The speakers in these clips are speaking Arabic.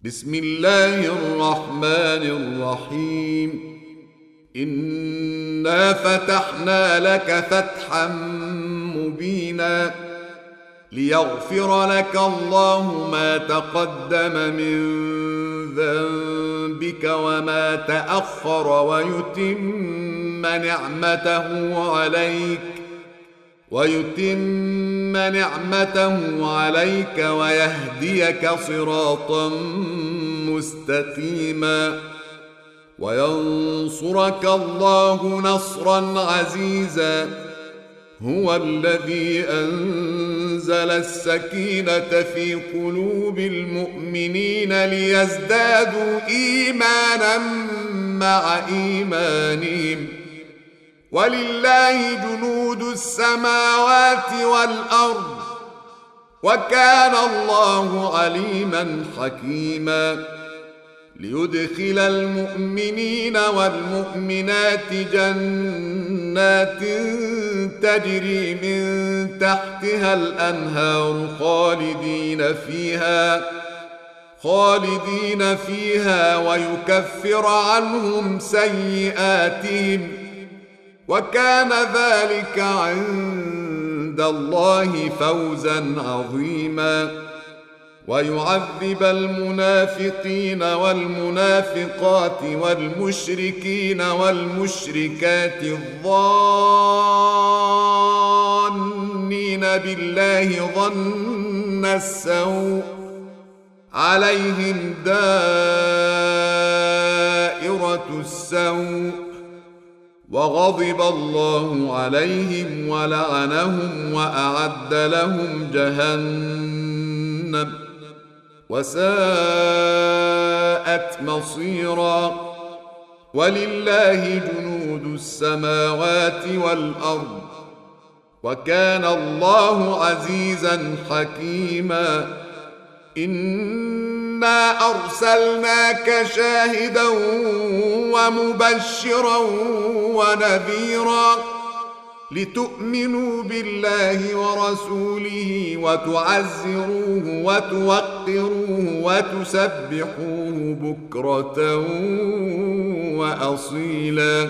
بسم الله الرحمن الرحيم. إنا فتحنا لك فتحا مبينا ليغفر لك الله ما تقدم من ذنبك وما تأخر ويتم نعمته عليك ويهديك صراطا مستقيما وينصرك الله نصرا عزيزا. هو الذي أنزل السكينة في قلوب المؤمنين ليزدادوا إيمانا مع إيمانهم، ولله جنود السماوات والأرض، وكان الله عليما حكيما. ليدخل المؤمنين والمؤمنات جنات تجري من تحتها الأنهار خالدين فيها ويكفر عنهم سيئاتهم، وكان ذلك عند الله فوزا عظيما. ويعذب المنافقين والمنافقات والمشركين والمشركات الظانين بالله ظن السوء عليهم دائرة السوء، وغضب الله عليهم ولعنهم وأعد لهم جهنم وساءت مصيرا. ولله جنود السماوات والأرض، وكان الله عزيزا حكيما. إنا أرسلناك شاهدا ومبشرا ونذيرا لتؤمنوا بالله ورسوله وتعزروه وتوقروه وتسبحوه بكرة وأصيلا.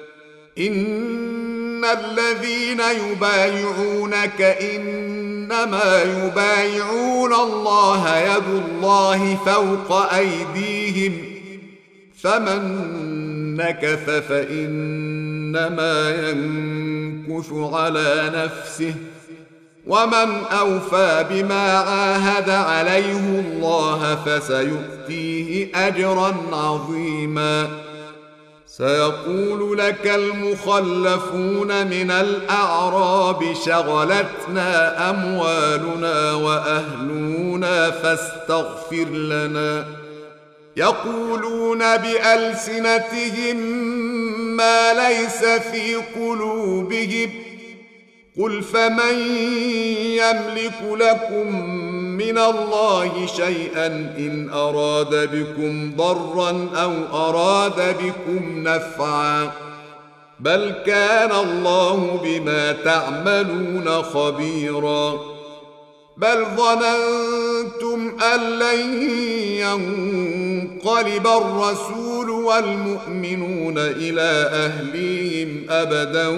إن الذين يبايعونك إنما يبايعون الله يد الله فوق أيديهم، فمن نكث فإنما ينكث على نفسه، ومن أوفى بما عاهد عليه الله فسيؤتيه أجرا عظيما. سيقول لك المخلفون من الأعراب شغلتنا أموالنا وأهلنا فاستغفر لنا. يقولون بألسنتهم ما ليس في قلوبهم، قل فمن يملك لكم من الله شيئا إن أراد بكم ضرا أو أراد بكم نفعا، بل كان الله بما تعملون خبيرا. بل ظننتم أن لن ينقلب الرسول والمؤمنون إلى أهليهم أبدا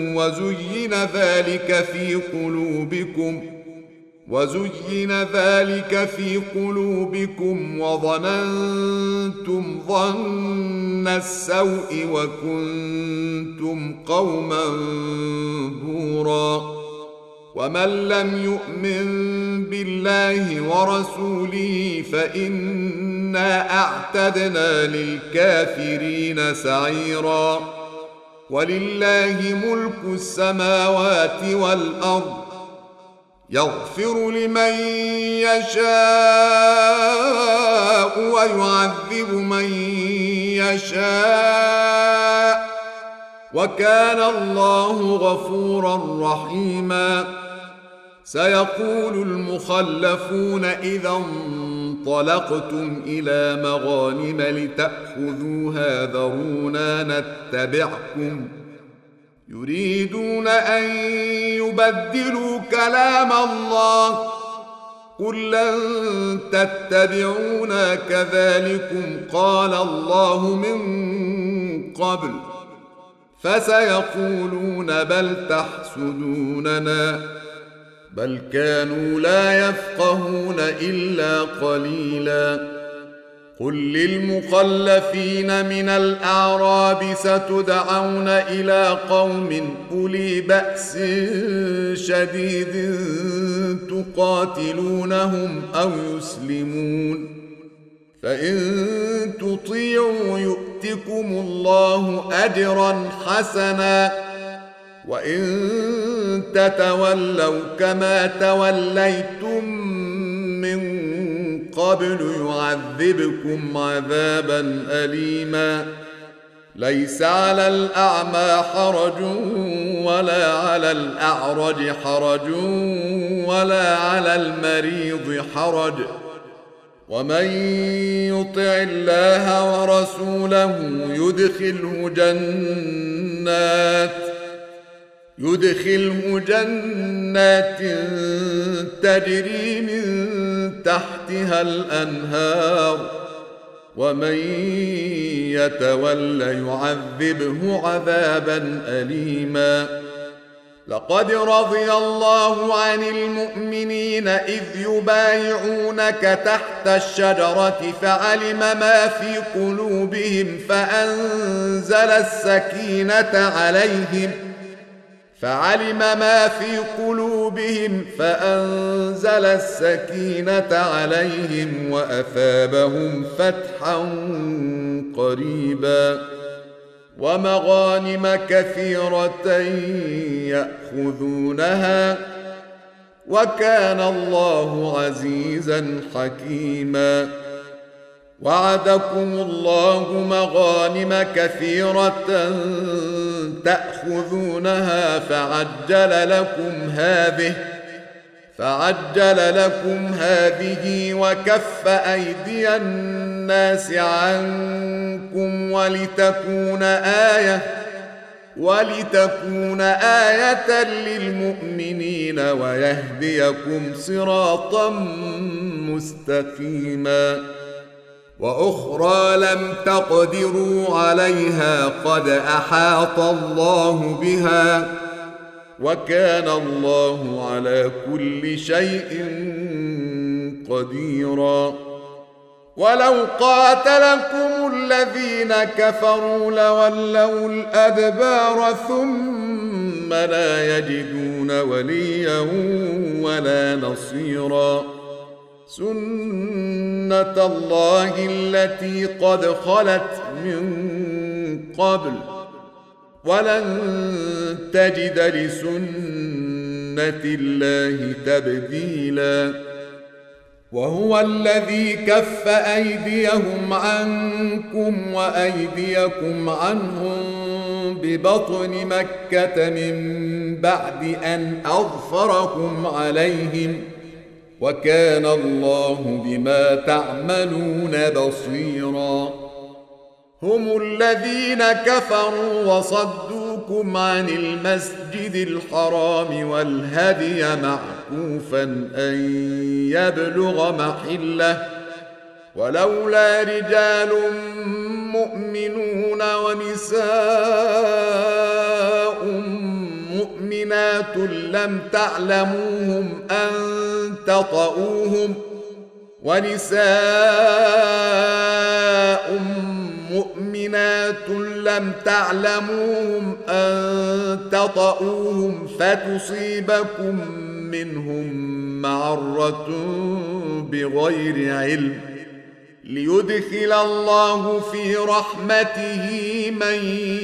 وزين ذلك في قلوبكم وظننتم ظن السوء وكنتم قوما بورا. ومن لم يؤمن بالله ورسوله فإنا أعتدنا للكافرين سعيرا. ولله ملك السماوات والأرض، يغفر لمن يشاء ويعذب من يشاء، وكان الله غفورا رحيما. سيقول المخلفون إذا انطلقتم إلى مغانم لتأخذوها ذرونا نتبعكم، يريدون أن يبدلوا كلام الله، قل لن تتبعونا كذلكم قال الله من قبل فسيقولون بل تحسدوننا بل كانوا لا يفقهون إلا قليلا قل للمخلفين من الأعراب ستدعون إلى قوم أولي بأس شديد تقاتلونهم أو يسلمون فإن تطيعوا يؤتكم الله أجرا حسنا وإن تتولوا كما توليتم من قبل يعذبكم عذابا أليما ليس على الأعمى حرج ولا على الأعرج حرج ولا على المريض حرج ومن يطع الله ورسوله يدخله جنات تجري من تحتها الأنهار ومن يتول يعذبه عذابا أليما لقد رضي الله عن المؤمنين إذ يبايعونك تحت الشجرة فعلم ما في قلوبهم فأنزل السكينة عليهم وأثابهم فتحا قريبا ومغانم كثيرة يأخذونها وكان الله عزيزا حكيما وعدكم الله مغانم كثيرة تأخذونها فعجل لكم هذه وكف أيدي الناس عنكم ولتكون آية للمؤمنين ويهديكم صراطا مستقيما وأخرى لم تقدروا عليها قد أحاط الله بها وكان الله على كل شيء قديرا ولو قاتلكم الذين كفروا لولوا الأدبار ثم لا يجدون وليا ولا نصيرا سنة الله التي قد خلت من قبل ولن تجد لسنة الله تبديلا وهو الذي كف أيديهم عنكم وأيديكم عنهم ببطن مكة من بعد أن أظفركم عليهم وكان الله بما تعملون بصيرا هم الذين كفروا وصدوكم عن المسجد الحرام والهدي معكوفا أن يبلغ محله ولولا رجال مؤمنون ونساء مؤمنات لم تعلموهم أن تطؤوهم فتصيبكم منهم معرة بغير علم ليدخل الله في رحمته من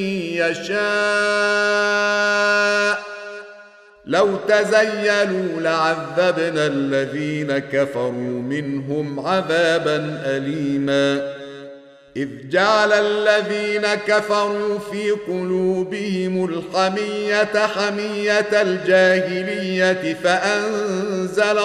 يشاء لو تزيلوا لعذبنا الذين كفروا منهم عذابا أليما إذ جعل الذين كفروا في قلوبهم الحمية حمية الجاهلية فأنزل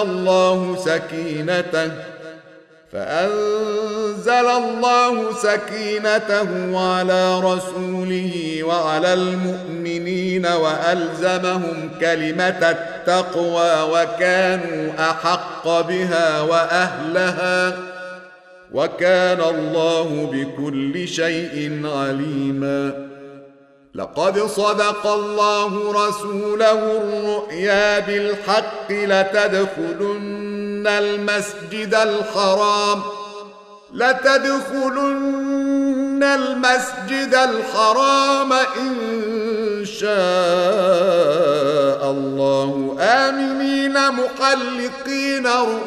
الله سكينته على رسوله وعلى المؤمنين وألزمهم كلمة التقوى وكانوا أحق بها وأهلها، وكان الله بكل شيء عليما. لقد صدق الله رسوله الرؤيا بالحق لتدخلن المسجد الحرام إن شاء الله آمنين محلقين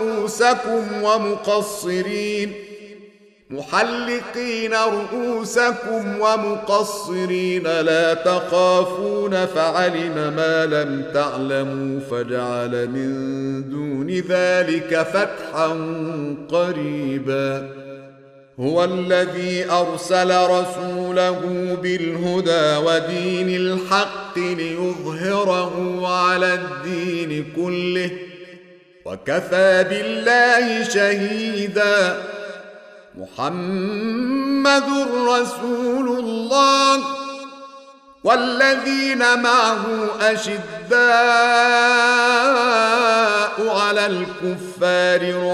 رؤوسكم ومقصرين لا تخافون فعلم ما لم تعلموا فجعل من دون ذلك فتحا قريبا. هو الذي أرسل رسوله بالهدى ودين الحق ليظهره على الدين كله وكفى بالله شهيدا. محمد رسول الله والذين معه أشداء على الكفار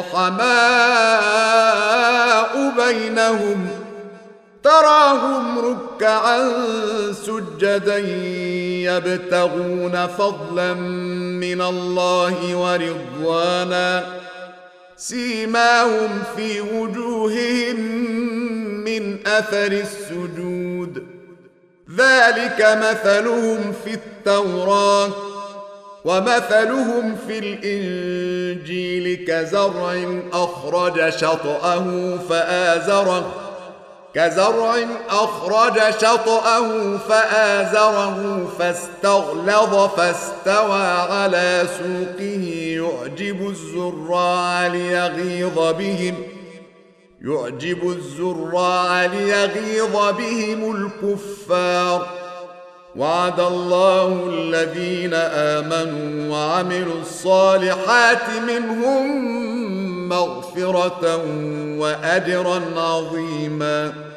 رحماء بينهم تراهم ركعا سجدا يبتغون فضلا من الله ورضوانا سيماهم في وجوههم من أثر السجود ذلك مثلهم في التوراة ومثلهم في الإنجيل كزرع أخرج شطأه فآزره فاستغلظ فاستوى على سوقه يعجب الزراع ليغيظ بهم الكفار. وعد الله الذين آمنوا وعملوا الصالحات منهم مغفرة وأجرا عظيما.